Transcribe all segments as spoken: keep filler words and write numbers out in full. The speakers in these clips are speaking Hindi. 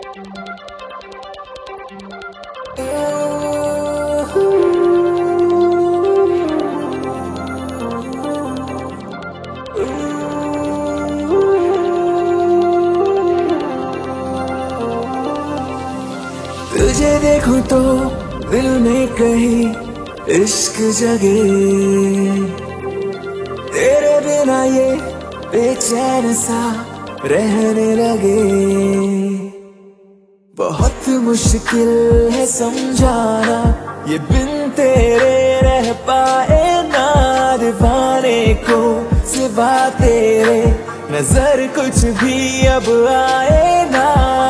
तुझे देखूं तो दिल में कहीं इश्क जगे, तेरे बिना ये बेचैन सा रहने लगे। बहुत मुश्किल है समझाना ये बिन तेरे रह पाए ना, दीवाने को सिवा तेरे नजर कुछ भी अब आए ना।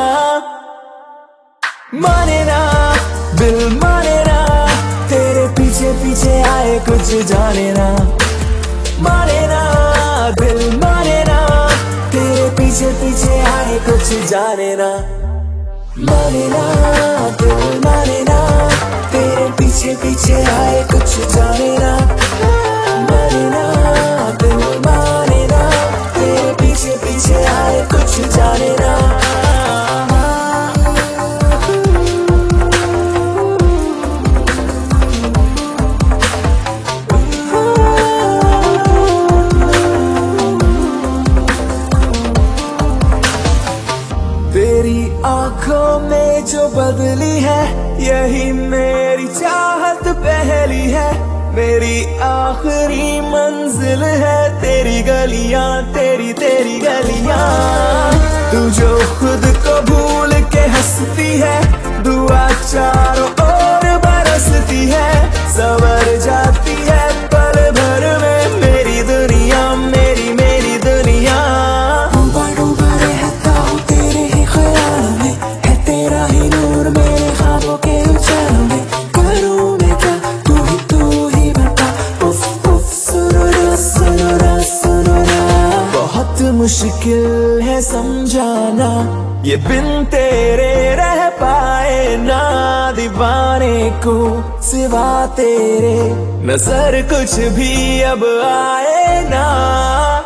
माने ना दिल माने ना, तेरे पीछे पीछे आए कुछ जाने ना। माने ना दिल माने ना, तेरे पीछे पीछे आए कुछ जाने ना। माने ना दिल माने ना, तेरे पीछे पीछे आए कुछ जाने ना। माने ना दिल माने ना, तेरे पीछे पीछे आए कुछ जाने ना। तेरी आंखों में जो बदली है, यही मेरी चाहत पहली है। मेरी आखिरी मंजिल है तेरी गलियां, तेरी तेरी गलियां। तू जो खुद को भूल के हंसती है, दुआ चारों ओर बरसती है। संवर जाती है पल भर में मेरी दुनिया, मेरी मेरी दुनिया। मुश्किल है समझाना ये बिन तेरे रह पाए ना, दीवाने को सिवा तेरे नजर कुछ भी अब आए ना।